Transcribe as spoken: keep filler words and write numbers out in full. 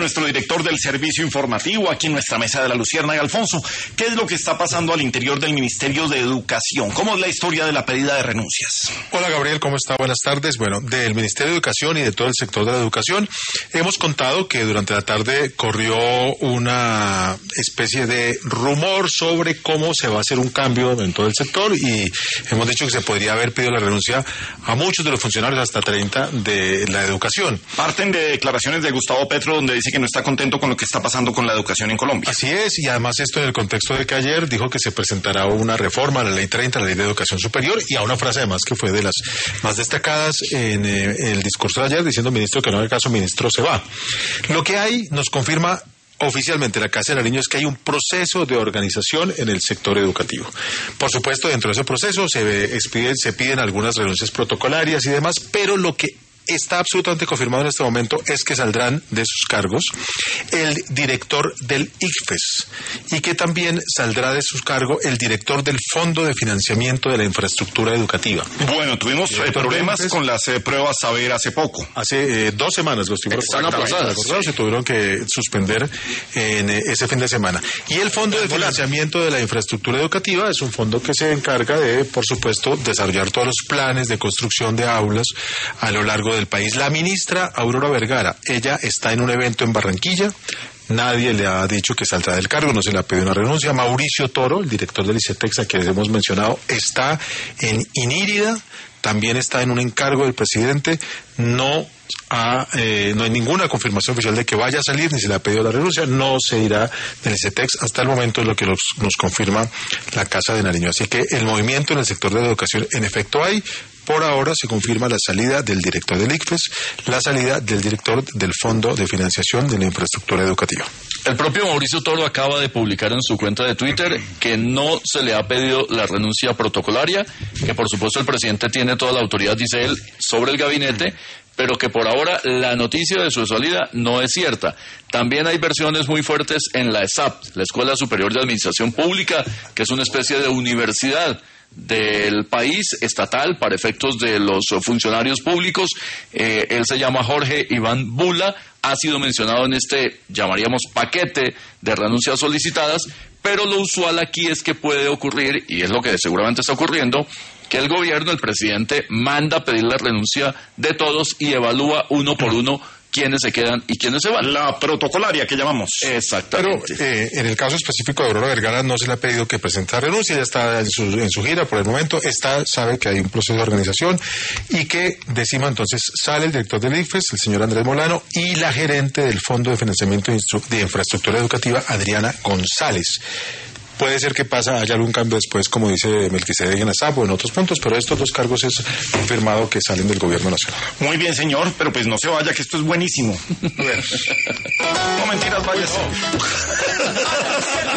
Nuestro director del servicio informativo, aquí en nuestra mesa de la Luciérnaga, Alfonso, ¿qué es lo que está pasando al interior del Ministerio de Educación? ¿Cómo es la historia de la pedida de renuncias? Hola Gabriel, ¿cómo está? Buenas tardes. Bueno, del Ministerio de Educación y de todo el sector de la educación, hemos contado que durante la tarde corrió una especie de rumor sobre cómo se va a hacer un cambio en todo el sector y hemos dicho que se podría haber pedido la renuncia a muchos de los funcionarios, hasta treinta, de la educación. Parten de declaraciones de Gustavo Petro, donde dice que no está contento con lo que está pasando con la educación en Colombia. Así es, y además esto en el contexto de que ayer dijo que se presentará una reforma a la Ley treinta, la Ley de Educación Superior, y a una frase además que fue de las más destacadas en, eh, en el discurso de ayer, diciendo: ministro, que no haga caso, ministro, se va. Lo que hay nos confirma oficialmente la Casa de Nariño es que hay un proceso de organización en el sector educativo. Por supuesto, dentro de ese proceso se, expiden, se piden algunas renuncias protocolarias y demás, pero lo que está absolutamente confirmado en este momento es que saldrán de sus cargos el director del I C F E S y que también saldrá de sus cargos el director del Fondo de Financiamiento de la Infraestructura Educativa. Bueno, tuvimos eh, problemas I C F E S con las eh, pruebas Saber hace poco. Hace eh, dos semanas los tuvieron aplazadas, sí. Se tuvieron que suspender en eh, ese fin de semana. Y el Fondo de Financiamiento de la Infraestructura Educativa es un fondo que se encarga de, por supuesto, desarrollar todos los planes de construcción de aulas a lo largo del país. La ministra Aurora Vergara, ella está en un evento en Barranquilla. Nadie le ha dicho que saldrá del cargo, no se le ha pedido una renuncia. Mauricio Toro, el director del ICETEX, a quien les hemos mencionado, está en Inírida, también está en un encargo del presidente. No ha, eh, no hay ninguna confirmación oficial de que vaya a salir, ni se le ha pedido la renuncia, no se irá del ICETEX. Hasta el momento es lo que nos, nos confirma la Casa de Nariño. Así que el movimiento en el sector de la educación, en efecto, hay. Por ahora se confirma la salida del director del I C F E S, la salida del director del Fondo de Financiación de la Infraestructura Educativa. El propio Mauricio Toro acaba de publicar en su cuenta de Twitter que no se le ha pedido la renuncia protocolaria, que por supuesto el presidente tiene toda la autoridad, dice él, sobre el gabinete, pero que por ahora la noticia de su salida no es cierta. También hay versiones muy fuertes en la ESAP, la Escuela Superior de Administración Pública, que es una especie de universidad del país estatal para efectos de los funcionarios públicos. Eh, él se llama Jorge Iván Bula, ha sido mencionado en este, llamaríamos, paquete de renuncias solicitadas, pero lo usual aquí es que puede ocurrir, y es lo que seguramente está ocurriendo, que el gobierno, el presidente, manda pedir la renuncia de todos y evalúa uno por uno quiénes se quedan y quiénes se van. La protocolaria que llamamos. Exactamente. Pero eh, en el caso específico de Aurora Vergara no se le ha pedido que presente la renuncia, ya está en su, en su gira por el momento, está, sabe que hay un proceso de organización y que, decimos entonces, sale el director del I C F E S, el señor Andrés Molano, y la gerente del Fondo de Financiamiento de Infraestructura Educativa, Adriana González. Puede ser que pasa, haya algún cambio después, como dice Melquisedec en ASAP o en otros puntos, pero estos dos cargos es confirmado que salen del gobierno nacional. Muy bien, señor, pero pues no se vaya, que esto es buenísimo. No mentiras, váyase.